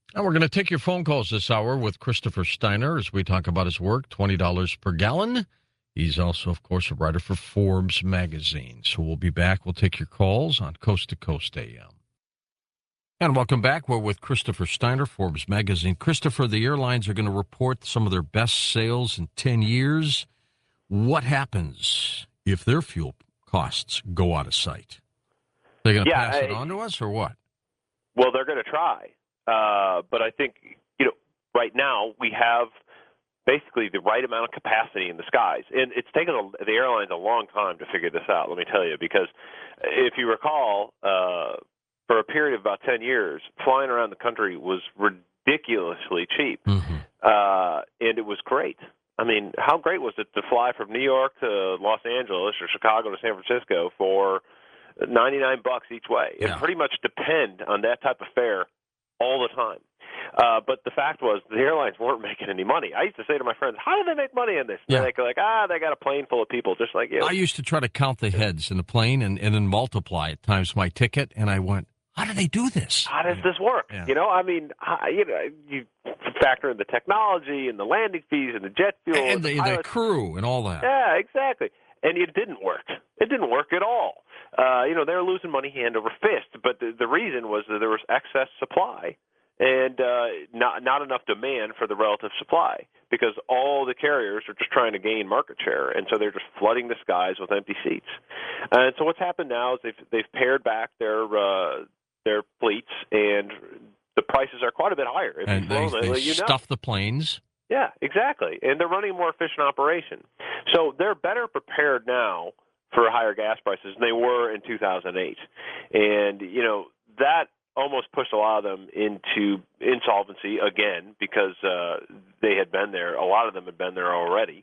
And we're going to take your phone calls this hour with Christopher Steiner as we talk about his work, $20 per gallon. He's also, of course, a writer for Forbes magazine. So we'll be back. We'll take your calls on Coast to Coast AM. And welcome back. We're with Christopher Steiner, Forbes magazine. Christopher, the airlines are going to report some of their best sales in 10 years. What happens if their fuel costs go out of sight? They're going to Yeah, pass it on to us or what? well, they're going to try. But I think, right now we have basically the right amount of capacity in the skies. And it's taken the airlines a long time to figure this out, let me tell you, because if you recall, for a period of about 10 years, flying around the country was ridiculously cheap. Mm-hmm. And it was great. I mean, how great was it to fly from New York to Los Angeles or Chicago to San Francisco for $99 each way and pretty much depend on that type of fare all the time. But the fact was the airlines weren't making any money. I used to say to my friends, how do they make money on this? And they're like, they got a plane full of people just like you. I used to try to count the heads in the plane and then multiply it times my ticket, and I went, how do they do this? How does this work? Yeah. I mean, you factor in the technology and the landing fees and the jet fuel and the crew and all that. Yeah, exactly. And it didn't work. It didn't work at all. They were losing money hand over fist. But the reason was that there was excess supply and not enough demand for the relative supply because all the carriers are just trying to gain market share, and so they're just flooding the skies with empty seats. And so what's happened now is they've pared back their fleets, and the prices are quite a bit higher. And they stuff the planes. Yeah, exactly. And they're running a more efficient operation. So they're better prepared now for higher gas prices than they were in 2008. And, that almost pushed a lot of them into insolvency again because they had been there. A lot of them had been there already.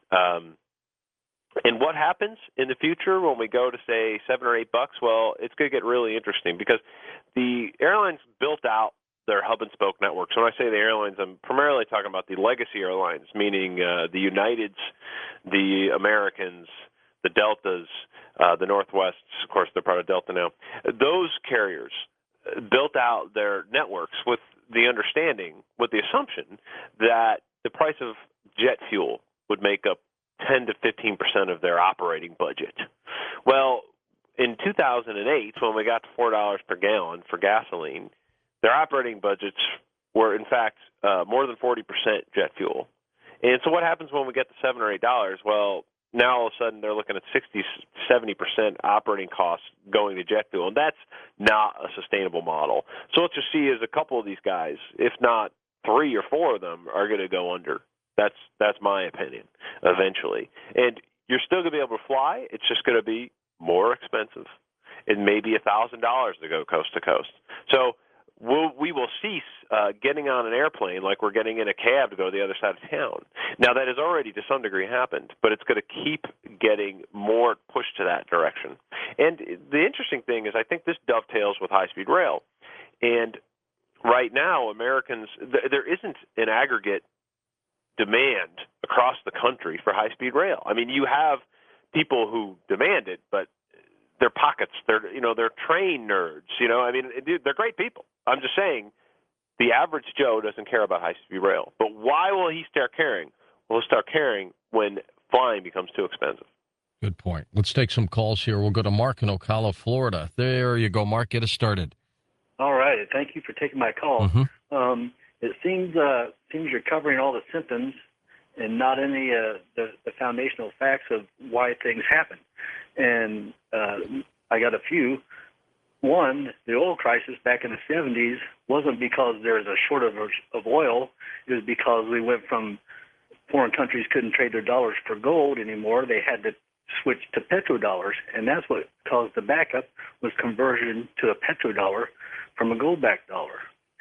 And what happens in the future when we go to, say, $7 or $8? Well, it's going to get really interesting because the airlines built out their hub and spoke networks. When I say the airlines, I'm primarily talking about the legacy airlines, meaning the Uniteds, the Americans, the Deltas, the Northwests. Of course, they're part of Delta now. Those carriers built out their networks with the assumption that the price of jet fuel would make up 10 to 15% of their operating budget. Well, in 2008, when we got to $4 per gallon for gasoline, their operating budgets were, in fact, more than 40% jet fuel. And so what happens when we get to $7 or $8? Well, now all of a sudden they're looking at 60, 70% operating costs going to jet fuel, and that's not a sustainable model. So what you see is a couple of these guys, if not 3 or 4 of them, are going to go under. That's my opinion, eventually. And you're still going to be able to fly. It's just going to be more expensive. It may be $1,000 to go coast to coast. So we will cease getting on an airplane like we're getting in a cab to go to the other side of town. Now, that has already to some degree happened, but it's going to keep getting more pushed to that direction. And the interesting thing is I think this dovetails with high-speed rail. And right now, Americans, there isn't an aggregate demand across the country for high-speed rail. I mean, you have people who demand it, but their pockets, they're train nerds, I mean, they're great people. I'm just saying the average Joe doesn't care about high-speed rail. But why will he start caring? Well, he'll start caring when flying becomes too expensive. Good point. Let's take some calls here. We'll go to Mark in Ocala, Florida. There you go, Mark. Get us started. All right. Thank you for taking my call. Mm-hmm. It seems you're covering all the symptoms and not any the foundational facts of why things happen. And I got a few. One, the oil crisis back in the 70s wasn't because there was a shortage of oil. It was because we went from foreign countries couldn't trade their dollars for gold anymore. They had to switch to petrodollars, and that's what caused the backup was conversion to a petrodollar from a gold-backed dollar.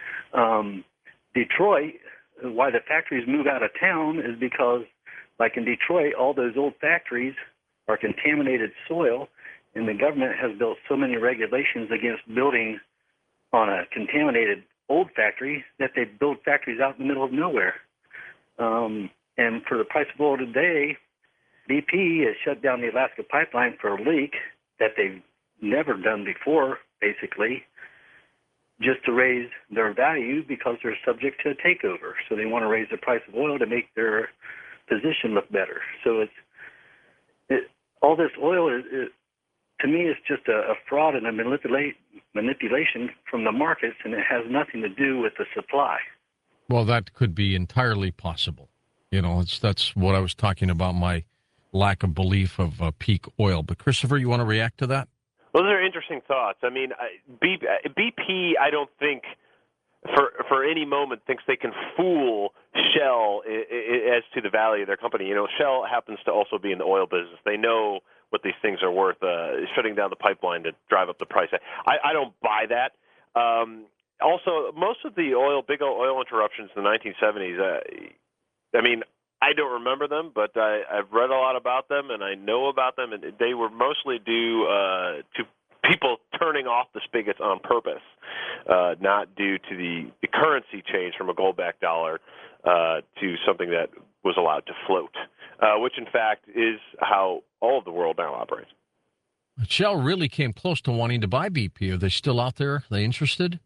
Detroit, why the factories move out of town is because, like in Detroit, all those old factories are contaminated soil, and the government has built so many regulations against building on a contaminated old factory that they build factories out in the middle of nowhere. And for the price of oil today, BP has shut down the Alaska pipeline for a leak that they've never done before, basically. just to raise their value because they're subject to a takeover. So they want to raise the price of oil to make their position look better. So all this oil is to me, it's just a fraud and a manipulation from the markets, and it has nothing to do with the supply. Well, that could be entirely possible. That's what I was talking about, my lack of belief of peak oil. But, Christopher, you want to react to that? Well, those are interesting thoughts. I mean, BP, I don't think for any moment thinks they can fool Shell as to the value of their company. Shell happens to also be in the oil business. They know what these things are worth, shutting down the pipeline to drive up the price. I don't buy that. Also, most of the big oil interruptions in the 1970s, I mean, I don't remember them, but I've read a lot about them, and I know about them, and they were mostly due to people turning off the spigots on purpose, not due to the currency change from a gold-backed dollar to something that was allowed to float, which, in fact, is how all of the world now operates. Shell really came close to wanting to buy BP. Are they still out there? Are they interested?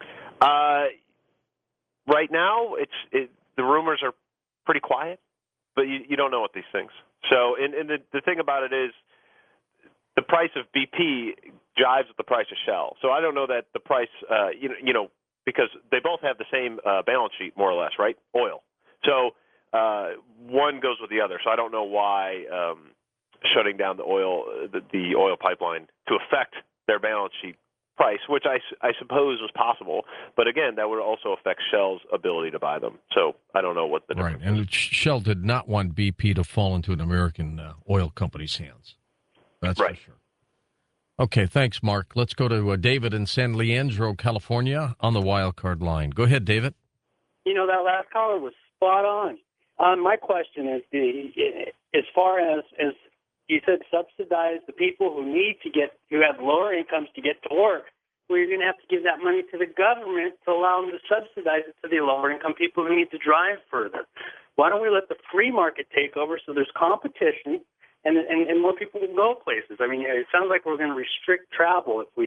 Right now, the rumors are pretty quiet, but you don't know what these things. So, and the thing about it is, the price of BP jives with the price of Shell. So I don't know that the price, because they both have the same balance sheet, more or less, right? Oil. So one goes with the other. So I don't know why shutting down the oil pipeline to affect their balance sheet price, which I suppose was possible. But again, that would also affect Shell's ability to buy them. So I don't know what the difference is. And Shell did not want BP to fall into an American oil company's hands. That's right. For sure. Okay, thanks, Mark. Let's go to David in San Leandro, California, on the wild card line. Go ahead, David. That last caller was spot on. My question is, as far as you said, subsidize the people who have lower incomes to get to work. Well, you're going to have to give that money to the government to allow them to subsidize it to the lower income people who need to drive further. Why don't we let the free market take over so there's competition and more people can go places? I mean, it sounds like we're going to restrict travel if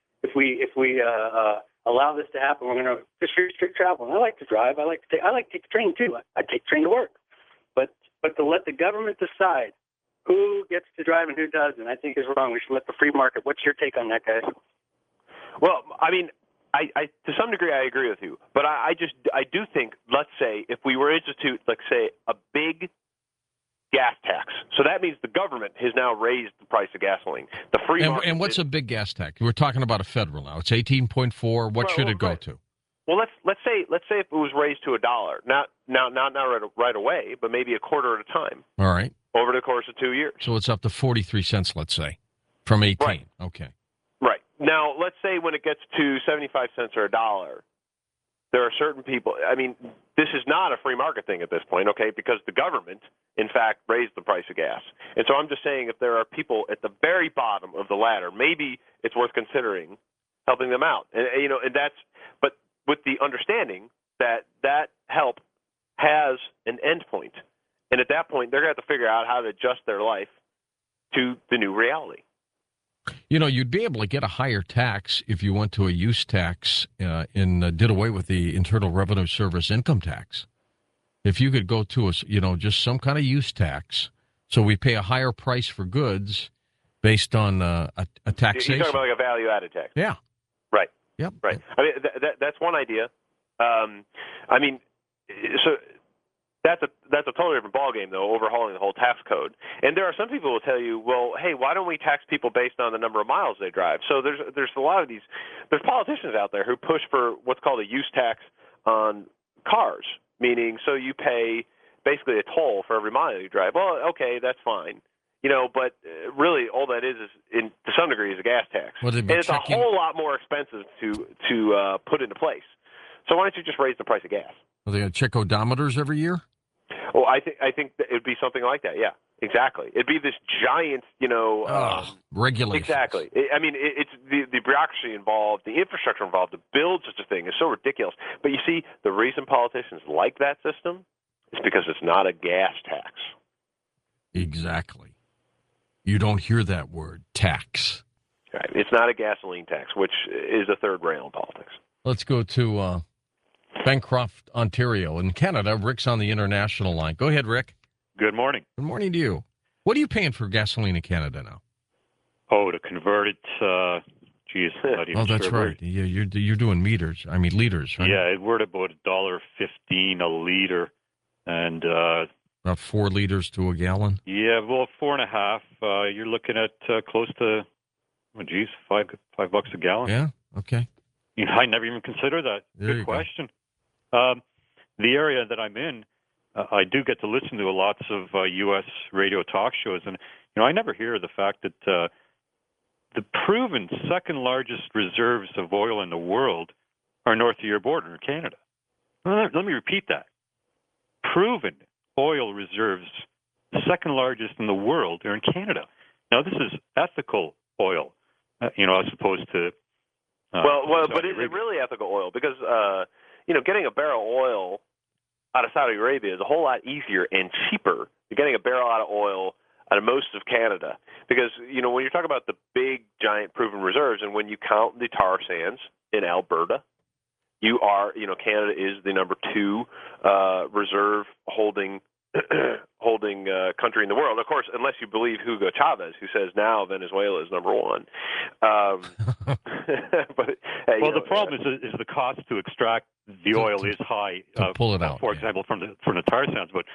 we allow this to happen. We're going to just restrict travel. And I like to drive. I like to take the train too. I take the train to work. But to let the government decide who gets to drive and who doesn't, I think is wrong. We should let the free market. What's your take on that, guys? Well, I mean, I to some degree I agree with you, but I do think, let's say, if we were to institute, like, say, a big gas tax, so that means the government has now raised the price of gasoline. The free market. And what's a big gas tax? We're talking about a federal now. It's 18.4. What should it go to? Well, let's say if it was raised to $1, not right away, but maybe a quarter at a time. All right. Over the course of 2 years. So it's up to 43 cents, let's say, from 18. Right. Okay. Right. Now, let's say when it gets to 75 cents or $1, there are certain people. I mean, this is not a free market thing at this point, okay, because the government, in fact, raised the price of gas. And so I'm just saying, if there are people at the very bottom of the ladder, maybe it's worth considering helping them out. And that's, but with the understanding that help has an end point. And at that point, they're going to have to figure out how to adjust their life to the new reality. You'd be able to get a higher tax if you went to a use tax and did away with the Internal Revenue Service income tax. If you could go to just some kind of use tax, so we pay a higher price for goods based on a taxation. You're talking about like a value-added tax. Yeah. Right. Yep. Right. I mean, that's one idea. So that's a totally different ballgame, though, overhauling the whole tax code. And there are some people who will tell you, well, hey, why don't we tax people based on the number of miles they drive? So there's a lot of there's politicians out there who push for what's called a use tax on cars, meaning so you pay basically a toll for every mile you drive. Well, okay, that's fine. But really all that is to some degree, is a gas tax. And it's a whole lot more expensive to put into place. So why don't you just raise the price of gas? Are they going to check odometers every year? Well, I think that it would be something like that. Yeah, exactly. It'd be this giant, regulation. Exactly. It's the bureaucracy involved, the infrastructure involved to build such a thing is so ridiculous. But you see, the reason politicians like that system is because it's not a gas tax. Exactly. You don't hear that word, tax. Right. It's not a gasoline tax, which is a third rail in politics. Let's go to Bancroft, Ontario. In Canada, Rick's on the international line. Go ahead, Rick. Good morning. Good morning to you. What are you paying for gasoline in Canada now? Oh, to convert it, geez, I'm not even That's sure. right. You're doing liters, right? Yeah, we're at about $1.15 a liter, and About 4 liters to a gallon. yeah, well, 4.5. You're looking at close to, $5 a gallon. Yeah. Okay. I never even considered that. Good question. The area that I'm in, I do get to listen to lots of U.S. radio talk shows, and I never hear the fact that the proven second largest reserves of oil in the world are north of your border in Canada. Let me repeat that. Proven oil reserves, the second largest in the world, are in Canada. Now, this is ethical oil, as opposed to. But is it really ethical oil? Because getting a barrel of oil out of Saudi Arabia is a whole lot easier and cheaper than getting a barrel out of oil out of most of Canada. Because when you're talking about the big, giant proven reserves, and when you count the tar sands in Alberta, you are, Canada is the number 2 reserve holding country in the world. Of course, unless you believe Hugo Chavez, who says now Venezuela is number 1. But the problem is the cost to extract the oil is high. To pull it out, for example, from the tar sands. But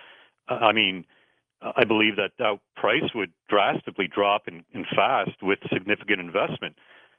I believe that price would drastically drop and fast with significant investment.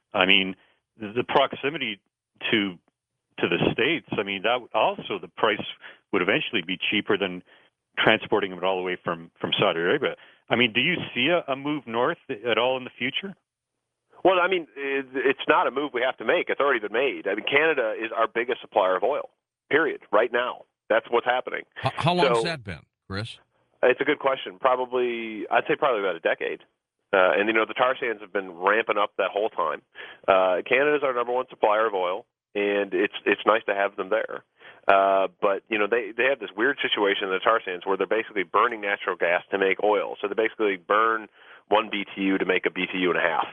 The proximity to the States, that also the price would eventually be cheaper than transporting it all the way from Saudi Arabia. Do you see a move north at all in the future? Well, it's not a move we have to make. It's already been made. Canada is our biggest supplier of oil, period, right now. That's what's happening. How long has that been, Chris? It's a good question. I'd say probably about a decade. And the tar sands have been ramping up that whole time. Canada is our number 1 supplier of oil, and it's nice to have them there. But they have this weird situation in the tar sands where they're basically burning natural gas to make oil. So they basically burn 1 BTU to make a BTU and a half.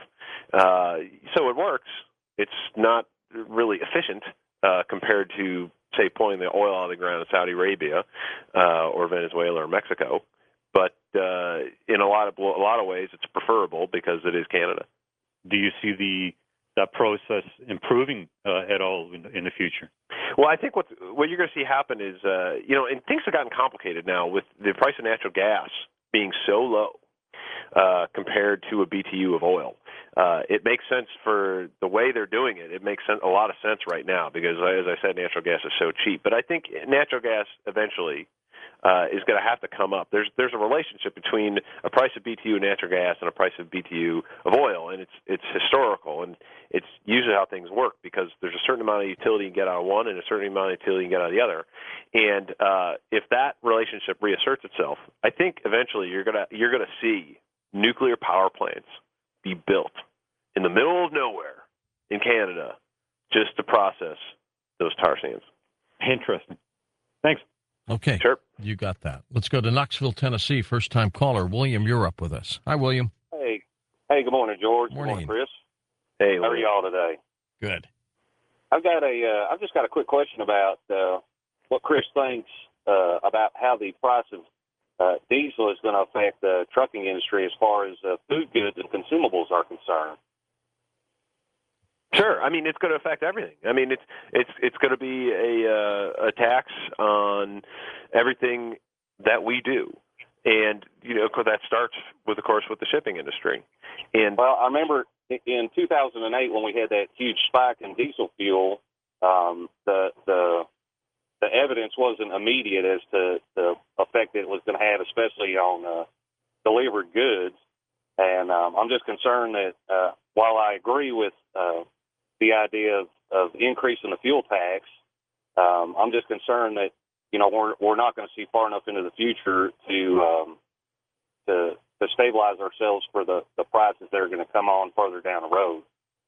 So it works. It's not really efficient compared to, say, pulling the oil out of the ground in Saudi Arabia or Venezuela or Mexico. But in a lot of ways, it's preferable because it is Canada. Do you see that process improving at all in the future? Well, I think what you're going to see happen is, and things have gotten complicated now with the price of natural gas being so low compared to a BTU of oil. It makes sense for the way they're doing it. It makes a lot of sense right now because, as I said, natural gas is so cheap. But I think natural gas eventually is going to have to come up. There's a relationship between a price of BTU of natural gas and a price of BTU of oil, and it's historical, and it's usually how things work because there's a certain amount of utility you get out of one and a certain amount of utility you get out of the other. And if that relationship reasserts itself, I think eventually you're gonna see nuclear power plants be built in the middle of nowhere in Canada just to process those tar sands. Interesting. Thanks. Okay. Sure. You got that. Let's go to Knoxville, Tennessee. First-time caller. William, you're up with us. Hi, William. Hey, good morning, George. Morning. Good morning, Chris. Hey, how are y'all today? Good. I've just got a quick question about what Chris thinks about how the price of diesel is going to affect the trucking industry as far as food goods and consumables are concerned. Sure. It's going to affect everything. It's going to be a tax on everything that we do, and because that starts with the shipping industry. And I remember in 2008 when we had that huge spike in diesel fuel, the evidence wasn't immediate as to the effect it was going to have, especially on delivered goods. And I'm just concerned that while I agree with the idea of increasing the fuel tax, I'm just concerned that we're not going to see far enough into the future to stabilize ourselves for the prices that are going to come on further down the road.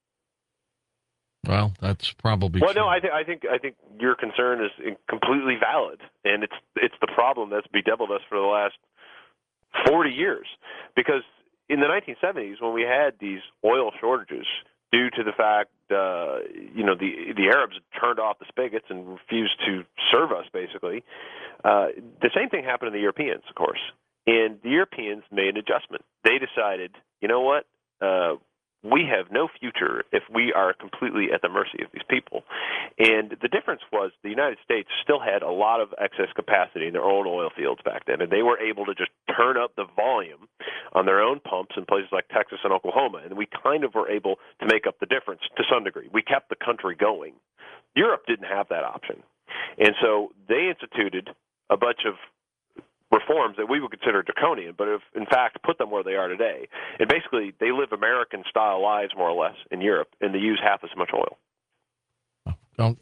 Well, that's probably true. No, I think your concern is completely valid, and it's the problem that's bedeviled us for the last 40 years. Because in the 1970s, when we had these oil shortages due to the fact the Arabs turned off the spigots and refused to serve us, basically. The same thing happened to the Europeans, of course. And the Europeans made an adjustment. They decided, you know what, we have no future if we are completely at the mercy of these people. And the difference was the United States still had a lot of excess capacity in their own oil fields back then, and they were able to just turn up the volume on their own pumps in places like Texas and Oklahoma, and we kind of were able to make up the difference to some degree. We kept the country going. Europe didn't have that option. And so they instituted a bunch of reforms that we would consider draconian, but have in fact put them where they are today. And basically, they live American-style lives, more or less, in Europe, and they use half as much oil. Well,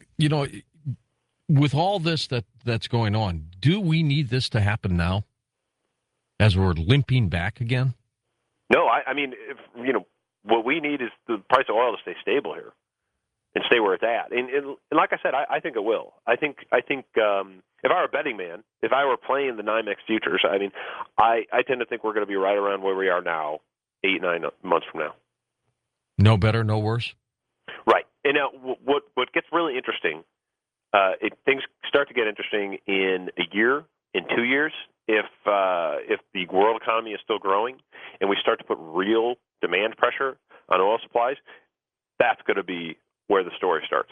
with all this that's going on, do we need this to happen now as we're limping back again? No, I mean, what we need is the price of oil to stay stable here and stay where it's at. And like I said, I think it will. I think if I were a betting man, if I were playing the NYMEX futures, I mean, I tend to think we're going to be right around where we are now, 8-9 months from now. No better, no worse? Right. And now what gets really interesting, things start to get interesting in a year, in 2 years, if the world economy is still growing and we start to put real demand pressure on oil supplies, that's going to be where the story starts.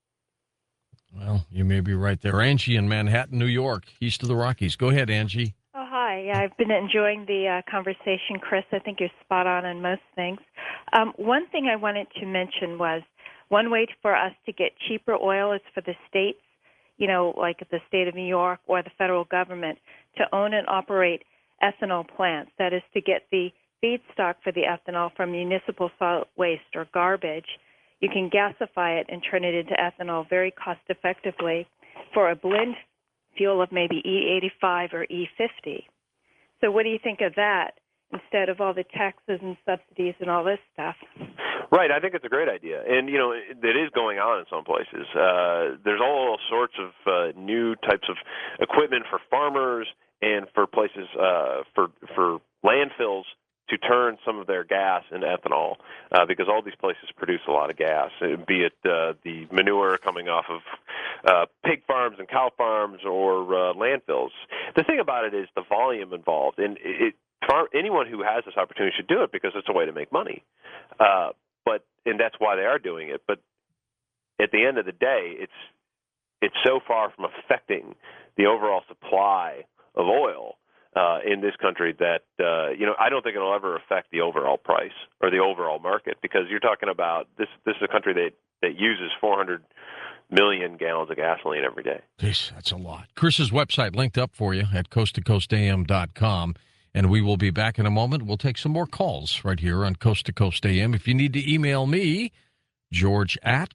Well, you may be right there. Angie in Manhattan, New York, east of the Rockies. Go ahead, Angie. Oh, hi. Yeah, I've been enjoying the conversation, Chris. I think you're spot on most things. One thing I wanted to mention was one way for us to get cheaper oil is for the states, like the state of New York or the federal government, to own and operate ethanol plants. That is to get the feedstock for the ethanol from municipal solid waste or garbage. You can gasify it and turn it into ethanol very cost-effectively for a blend fuel of maybe E85 or E50. So what do you think of that instead of all the taxes and subsidies and all this stuff? Right. I think it's a great idea. And, it is going on in some places. There's all sorts of new types of equipment for farmers and for places, for landfills, to turn some of their gas into ethanol, because all these places produce a lot of gas, be it the manure coming off of pig farms and cow farms or landfills. The thing about it is the volume involved, and anyone who has this opportunity should do it because it's a way to make money. And that's why they are doing it. But at the end of the day, it's so far from affecting the overall supply of oil in this country that I don't think it'll ever affect the overall price or the overall market, because you're talking about this is a country that uses 400 million gallons of gasoline every day. Jeez, that's a lot. Chris's website linked up for you at coasttocoastam.com, and we will be back in a moment. We'll take some more calls right here on Coast to Coast AM. If you need to email me, George at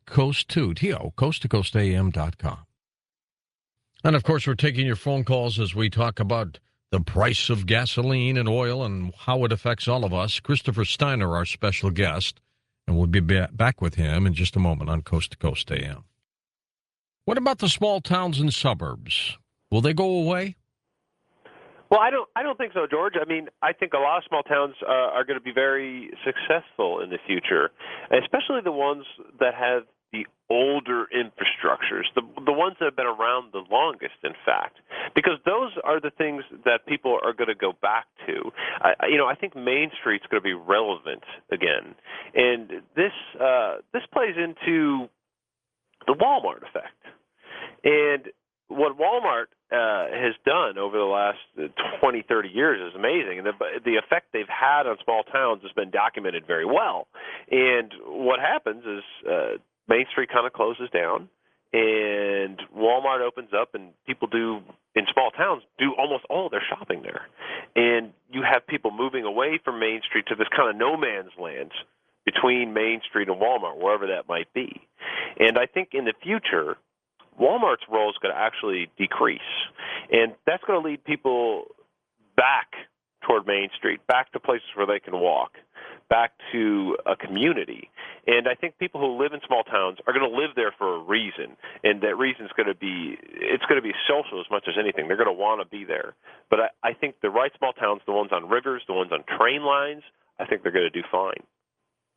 coasttocoastam.com. And, of course, we're taking your phone calls as we talk about the price of gasoline and oil and how it affects all of us. Christopher Steiner, our special guest, and we'll be back with him in just a moment on Coast to Coast AM. What about the small towns and suburbs? Will they go away? Well, I don't think so, George. I mean, I think a lot of small towns are going to be very successful in the future, especially the ones that have the older infrastructures, the ones that have been around the longest, in fact, because those are the things that people are going to go back to. I think Main Street's going to be relevant again, and this plays into the Walmart effect. And what Walmart has done over the last 20, 30 years is amazing. And the effect they've had on small towns has been documented very well. And what happens is Main Street kind of closes down, and Walmart opens up, and people in small towns do almost all of their shopping there. And you have people moving away from Main Street to this kind of no man's land between Main Street and Walmart, wherever that might be. And I think in the future, Walmart's role is going to actually decrease, and that's going to lead people back toward Main Street, back to places where they can walk, back to a community. And I think people who live in small towns are going to live there for a reason, and that reason is going to be social as much as anything. They're going to want to be there. But I think the right small towns, the ones on rivers, the ones on train lines, I think they're going to do fine.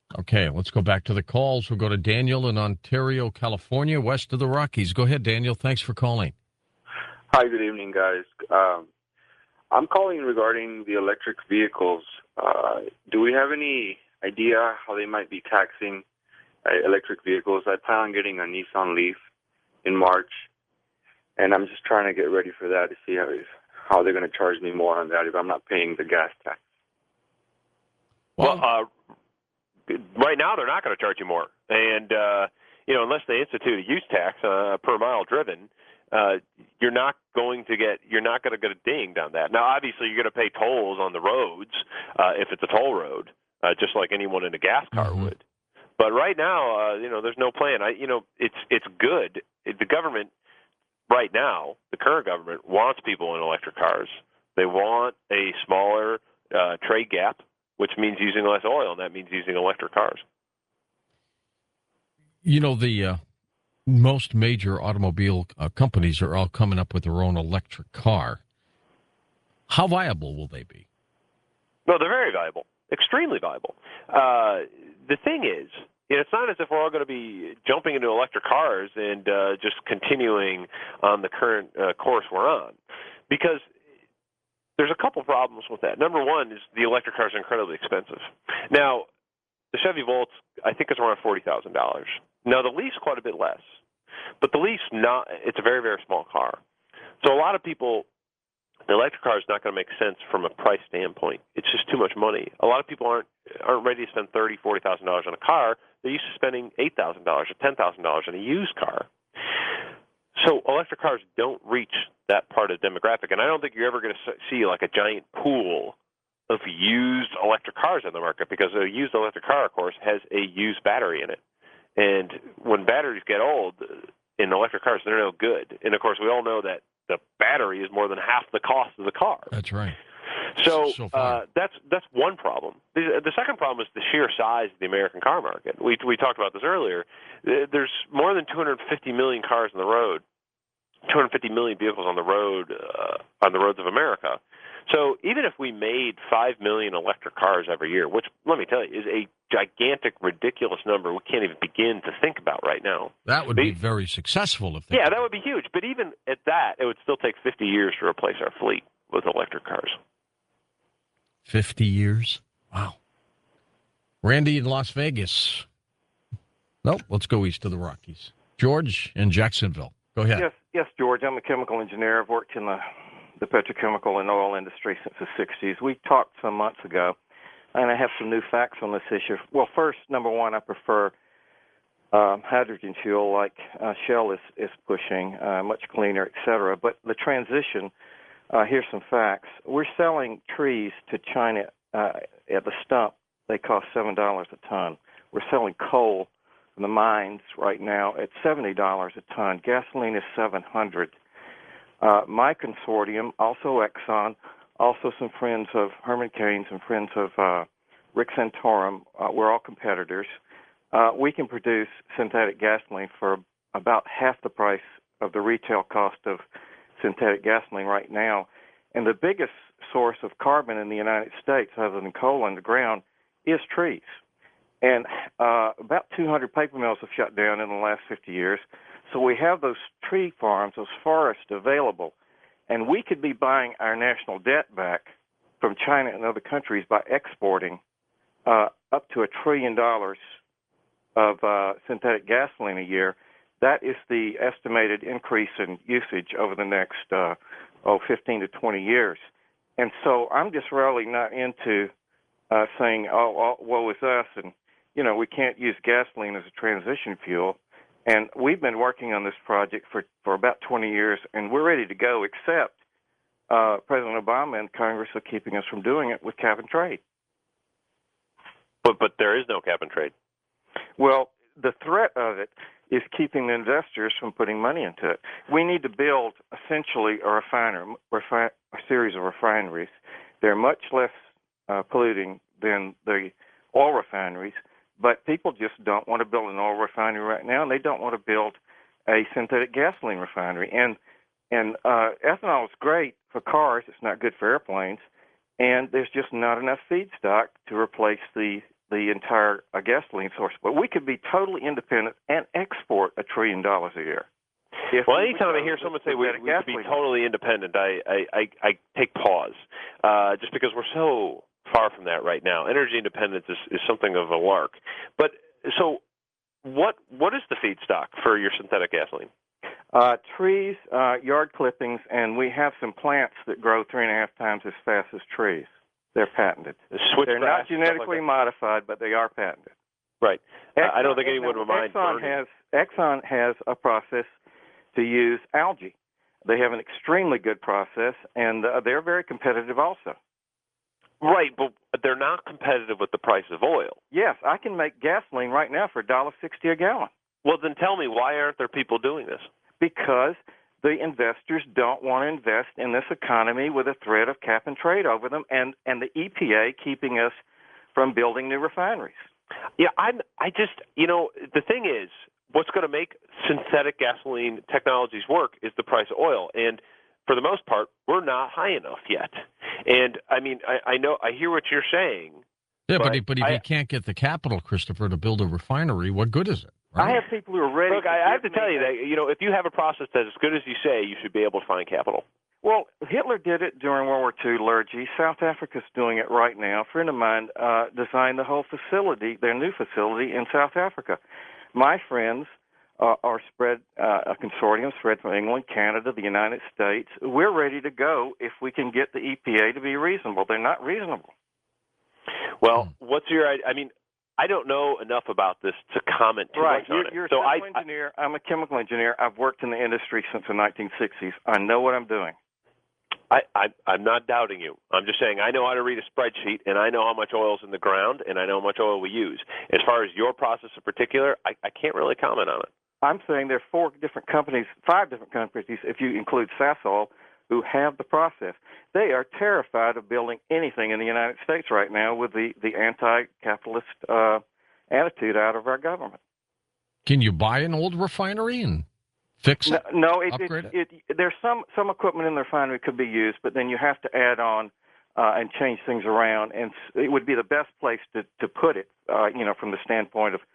Okay, let's go back to the calls. We'll go to Daniel in Ontario, California, west of the Rockies. Go ahead, Daniel. Thanks for calling. Hi, good evening, guys. I'm calling regarding the electric vehicles. Do we have any idea how they might be taxing electric vehicles? I plan on getting a Nissan Leaf in March, and I'm just trying to get ready for that to see how they're going to charge me more on that if I'm not paying the gas tax. Well, right now they're not going to charge you more, and unless they institute a use tax per mile driven, you're not going to get a ding on that. Now, obviously, you're going to pay tolls on the roads if it's a toll road, just like anyone in a gas car would. But right now, there's no plan. It's good. The government right now, the current government wants people in electric cars. They want a smaller trade gap, which means using less oil, and that means using electric cars. The most major automobile companies are all coming up with their own electric car. How viable will they be? No, they're very viable, extremely viable. The thing is, it's not as if we're all going to be jumping into electric cars and just continuing on the current course we're on, because there's a couple problems with that. Number one is the electric cars are incredibly expensive. Now, the Chevy Volt, I think, is around $40,000. Now, the Leaf's quite a bit less, but the Leaf's it's a very, very small car. So a lot of people, the electric car is not going to make sense from a price standpoint. It's just too much money. A lot of people aren't ready to spend $30,000, $40,000 on a car. They're used to spending $8,000 or $10,000 on a used car. So electric cars don't reach that part of the demographic, and I don't think you're ever going to see like a giant pool of used electric cars in the market, because a used electric car, of course, has a used battery in it. And when batteries get old in electric cars, they're no good. And, of course, we all know that the battery is more than half the cost of the car. That's right. So that's one problem. The second problem is the sheer size of the American car market. We talked about this earlier. There's more than 250 million cars on the road, 250 million vehicles on the roads of America. So even if we made 5 million electric cars every year, which, let me tell you, is a gigantic, ridiculous number we can't even begin to think about right now. That would be very successful. That would be huge. But even at that, it would still take 50 years to replace our fleet with electric cars. 50 years? Wow. Randy in Las Vegas. Nope, let's go east of the Rockies. George in Jacksonville. Go ahead. Yes, George. I'm a chemical engineer. I've worked in the petrochemical and oil industry since the 60s. We talked some months ago, and I have some new facts on this issue. Well, first, number one, I prefer hydrogen fuel like Shell is pushing, much cleaner, et cetera. But the transition, here's some facts. We're selling trees to China at the stump. They cost $7 a ton. We're selling coal from the mines right now at $70 a ton. Gasoline is $700. My consortium, also Exxon, also some friends of Herman Cain, some friends of Rick Santorum, we're all competitors. We can produce synthetic gasoline for about half the price of the retail cost of synthetic gasoline right now. And the biggest source of carbon in the United States, other than coal underground, is trees. And about 200 paper mills have shut down in the last 50 years. So we have those tree farms, those forests available. And we could be buying our national debt back from China and other countries by exporting up to $1 trillion of synthetic gasoline a year. That is the estimated increase in usage over the next 15 to 20 years. And so I'm just really not into saying, woe is us, and, we can't use gasoline as a transition fuel. And we've been working on this project for about 20 years, and we're ready to go, except President Obama and Congress are keeping us from doing it with cap and trade. But there is no cap and trade. Well, the threat of it is keeping the investors from putting money into it. We need to build essentially a series of refineries. They're much less polluting than the oil refineries, but people just don't want to build an oil refinery right now, and they don't want to build a synthetic gasoline refinery. And ethanol is great for cars. It's not good for airplanes. And there's just not enough feedstock to replace the the entire gasoline source. But we could be totally independent and export $1 trillion a year. Well, anytime I hear someone say we could be totally independent, I take pause, just because we're so far from that right now. Energy independence is something of a lark. But so what is the feedstock for your synthetic gasoline? Trees, yard clippings, and we have some plants that grow 3.5 times as fast as trees. They're patented. They're not genetically modified, but they are patented. Right. I don't think anyone would mind. Exxon has a process to use algae. They have an extremely good process, and they're very competitive also. Right, but they're not competitive with the price of oil. Yes, I can make gasoline right now for $1.60 a gallon. Well, then tell me, why aren't there people doing this? Because the investors don't want to invest in this economy with a threat of cap and trade over them, and the EPA keeping us from building new refineries. Yeah, I just, the thing is, what's going to make synthetic gasoline technologies work is the price of oil. And for the most part, we're not high enough yet. And, I mean, I know, I hear what you're saying. Yeah, but if you can't get the capital, Christopher, to build a refinery, what good is it? Right? I have people who are ready. Look, I have to tell you that, if you have a process that's as good as you say, you should be able to find capital. Well, Hitler did it during World War II, Lurgy. South Africa's doing it right now. A friend of mine designed the whole facility, their new facility in South Africa. My friends are spread, a consortium spread from England, Canada, the United States. We're ready to go if we can get the EPA to be reasonable. They're not reasonable. Well, what's your, I mean, I don't know enough about this to comment too much on it. You're a chemical engineer. I'm a chemical engineer. I've worked in the industry since the 1960s. I know what I'm doing. I'm not doubting you. I'm just saying I know how to read a spreadsheet, and I know how much oil's in the ground, and I know how much oil we use. As far as your process in particular, I can't really comment on it. I'm saying there are 5 different companies, if you include Sasol, who have the process. They are terrified of building anything in the United States right now with the anti-capitalist attitude out of our government. Can you buy an old refinery and fix it? No, there's some equipment in the refinery could be used, but then you have to add on and change things around, and it would be the best place to put it, from the standpoint of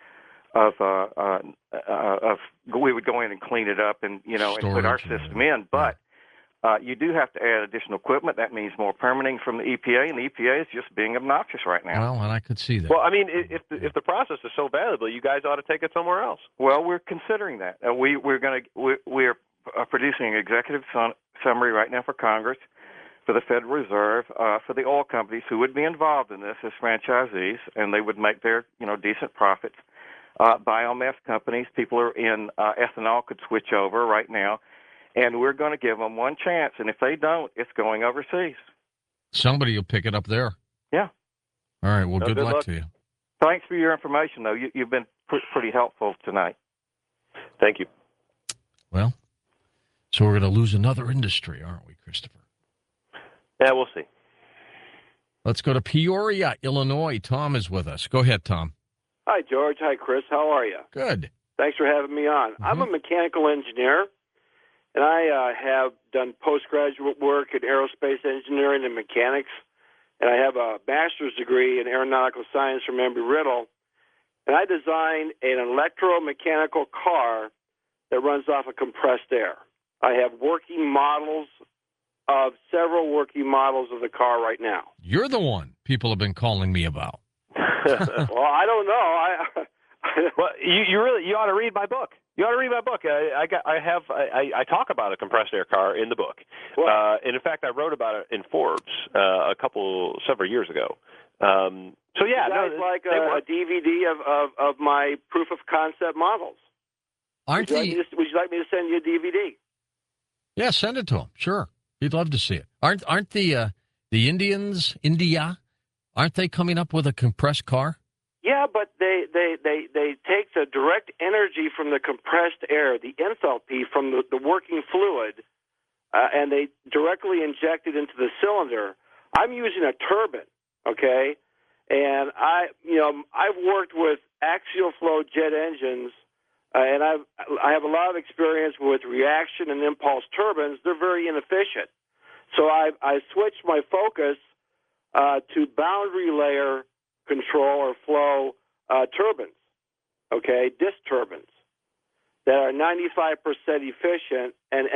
we would go in and clean it up and and put our system in, but you do have to add additional equipment. That means more permitting from the EPA, and the EPA is just being obnoxious right now. Well, and I could see that. Well, I mean, if the process is so valuable, you guys ought to take it somewhere else. Well, we're considering that. We're producing an executive summary right now for Congress, for the Federal Reserve, for the oil companies who would be involved in this as franchisees, and they would make their decent profits. Biomass companies, people who are in ethanol could switch over right now. And we're going to give them one chance, and if they don't, it's going overseas. Somebody will pick it up there. Yeah. All right, well, good luck to you. Thanks for your information, though. You've been pretty helpful tonight. Thank you. Well, so we're going to lose another industry, aren't we, Christopher? Yeah, we'll see. Let's go to Peoria, Illinois. Tom is with us. Go ahead, Tom. Hi, George. Hi, Chris. How are you? Good. Thanks for having me on. I'm a mechanical engineer. And I have done postgraduate work in aerospace engineering and mechanics, and I have a master's degree in aeronautical science from Embry-Riddle. And I designed an electromechanical car that runs off of compressed air. I have several working models of the car right now. You're the one people have been calling me about. Well, I don't know. Well, you ought to read my book. You ought to read my book. I talk about a compressed air car in the book, and in fact, I wrote about it in Forbes several years ago. So yeah, like a DVD of my proof of concept models. Would you like me to send you a DVD? Yeah, send it to him. Sure, he'd love to see it. Aren't the Indians, India? Aren't they coming up with a compressed car? Yeah, but they take the direct energy from the compressed air, the enthalpy from the working fluid, and they directly inject it into the cylinder. I'm using a turbine, okay? And I've worked with axial flow jet engines, and I have a lot of experience with reaction and impulse turbines. They're very inefficient. So I switched my focus to boundary layer control or flow turbines, okay, disc turbines that are 95% efficient, and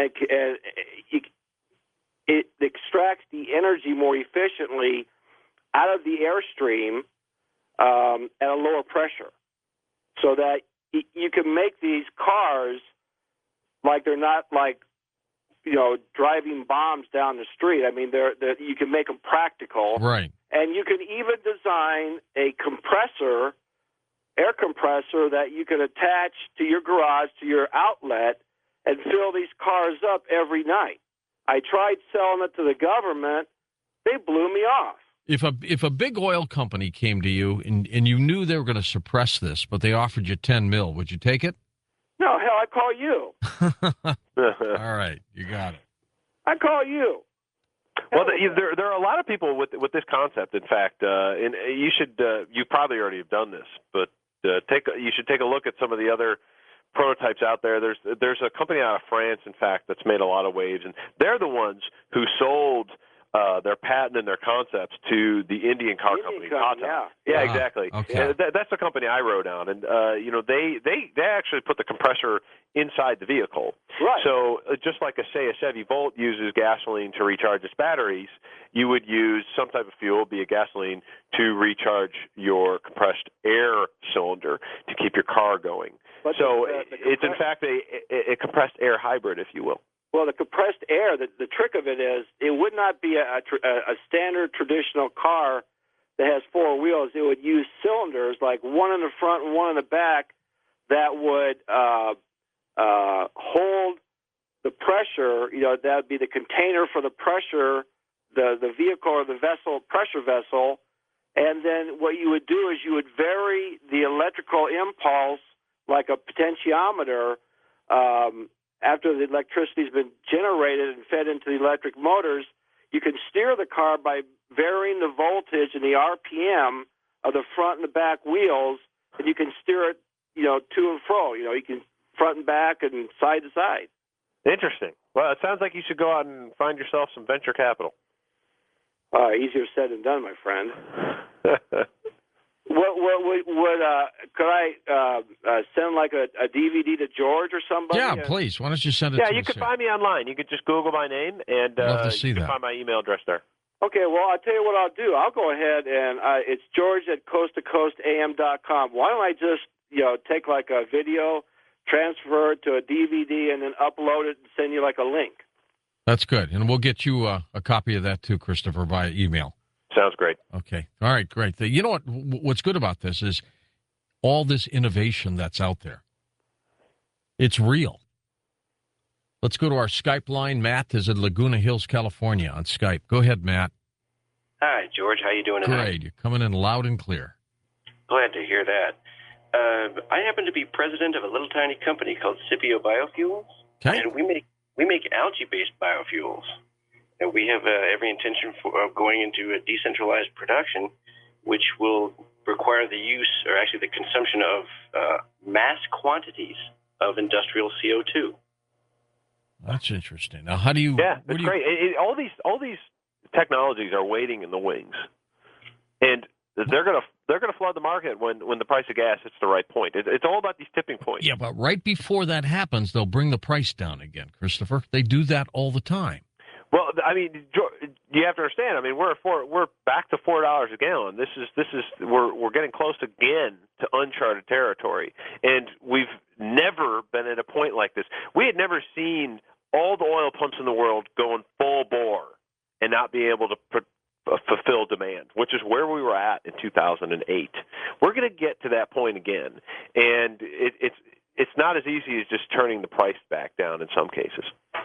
it extracts the energy more efficiently out of the airstream at a lower pressure, so that you can make these cars like they're not like, driving bombs down the street. I mean, you can make them practical. Right. And you can even design a air compressor that you can attach to your garage, to your outlet, and fill these cars up every night. I tried selling it to the government. They blew me off. If a big oil company came to you and you knew they were going to suppress this, but they offered you $10 million, would you take it? No, hell, I'd call you. All right, you got it. I'd call you. Well, there are a lot of people with this concept. In fact, and you should you probably already have done this, but you should take a look at some of the other prototypes out there. There's a company out of France, in fact, that's made a lot of waves, and they're the ones who sold their patent and their concepts to the Indian car company, Tata. Yeah, exactly. Okay. That's the company I rode on, and they actually put the compressor inside the vehicle. Right. So just like a Chevy Volt uses gasoline to recharge its batteries, you would use some type of fuel, be a gasoline, to recharge your compressed air cylinder to keep your car going. But it's in fact a compressed air hybrid, if you will. Well, the compressed air, the trick of it is it would not be a standard traditional car that has four wheels. It would use cylinders, like one in the front and one in the back, that would hold the pressure. That would be the container for the pressure, the vehicle or the vessel, pressure vessel. And then what you would do is you would vary the electrical impulse like a potentiometer after the electricity's been generated and fed into the electric motors. You can steer the car by varying the voltage and the RPM of the front and the back wheels, and you can steer it, to and fro. You can front and back and side to side. Interesting. Well, it sounds like you should go out and find yourself some venture capital. Easier said than done, my friend. Could I send like a DVD to George or somebody? Yeah, please. Why don't you send it to us? Yeah, you can find me online. You could just Google my name, and love to see you can that. find my email address there. Okay, well, I'll tell you what I'll do. I'll go ahead and it's George at coasttocoastam.com. Why don't I just, take like a video, transfer it to a DVD, and then upload it and send you like a link? That's good. And we'll get you a copy of that too, Christopher, via email. Sounds great. Okay. All right, great. You know what's good about this is all this innovation that's out there. It's real. Let's go to our Skype line. Matt is in Laguna Hills, California on Skype. Go ahead, Matt. Hi, George. How you doing tonight? Great. You're coming in loud and clear. Glad to hear that. I happen to be president of a little tiny company called Scipio Biofuels. Okay. And we make algae-based biofuels. And we have every intention of going into a decentralized production, which will require the use, or actually the consumption of mass quantities of industrial CO2. That's interesting. Now, how do you? Yeah, it's great. All these technologies are waiting in the wings, and they're gonna flood the market when the price of gas hits the right point. It's all about these tipping points. Yeah, but right before that happens, they'll bring the price down again, Christopher. They do that all the time. Well, I mean, you have to understand. I mean, we're back to $4 a gallon. We're getting close again to uncharted territory, and we've never been at a point like this. We had never seen all the oil pumps in the world going full bore and not be able to fulfill demand, which is where we were at in 2008. We're going to get to that point again, and it's not as easy as just turning the price back down in some cases.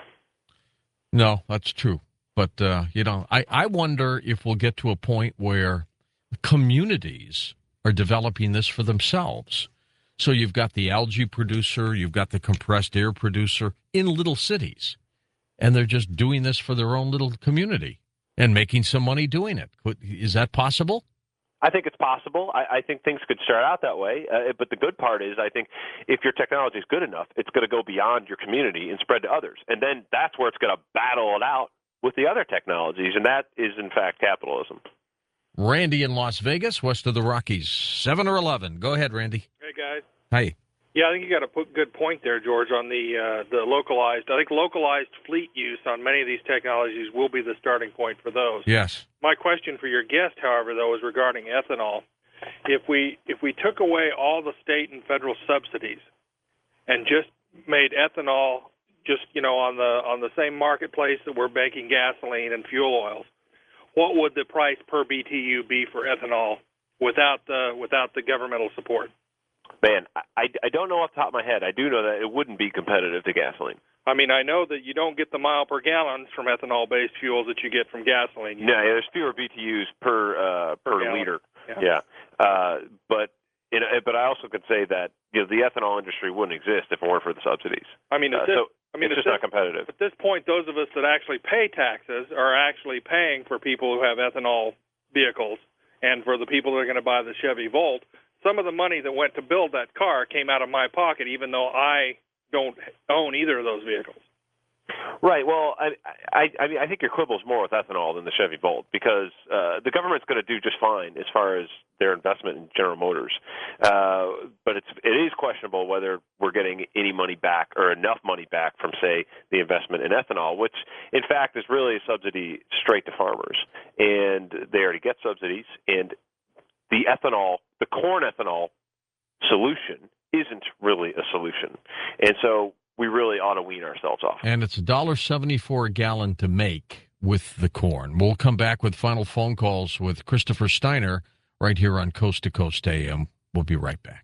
No, that's true. But, I wonder if we'll get to a point where communities are developing this for themselves. So you've got the algae producer, you've got the compressed air producer in little cities, and they're just doing this for their own little community and making some money doing it. Is that possible? I think it's possible. I think things could start out that way. But the good part is I think if your technology is good enough, it's going to go beyond your community and spread to others. And then that's where it's going to battle it out with the other technologies. And that is, in fact, capitalism. Randy in Las Vegas, west of the Rockies, 7 or 11. Go ahead, Randy. Hey, guys. Hi. Yeah, I think you got a good point there, George, on the localized. I think localized fleet use on many of these technologies will be the starting point for those. Yes. My question for your guest, however, though, is regarding ethanol. If we took away all the state and federal subsidies and just made ethanol just on the same marketplace that we're making gasoline and fuel oils, what would the price per BTU be for ethanol without the governmental support? Man, I don't know off the top of my head. I do know that it wouldn't be competitive to gasoline. I mean, I know that you don't get the mile per gallon from ethanol-based fuels that you get from gasoline. No, there's fewer BTUs per liter. Yeah. But I also could say that the ethanol industry wouldn't exist if it weren't for the subsidies. I mean, it's just not competitive. At this point, those of us that actually pay taxes are actually paying for people who have ethanol vehicles, and for the people that are going to buy the Chevy Volt. Some of the money that went to build that car came out of my pocket, even though I don't own either of those vehicles. Right. Well, I mean, I think your quibble is more with ethanol than the Chevy Volt, because the government's going to do just fine as far as their investment in General Motors. But it is questionable whether we're getting any money back or enough money back from, say, the investment in ethanol, which, in fact, is really a subsidy straight to farmers. And they already get subsidies, and the corn ethanol solution isn't really a solution. And so we really ought to wean ourselves off. And it's $1.74 a gallon to make with the corn. We'll come back with final phone calls with Christopher Steiner right here on Coast to Coast AM. We'll be right back.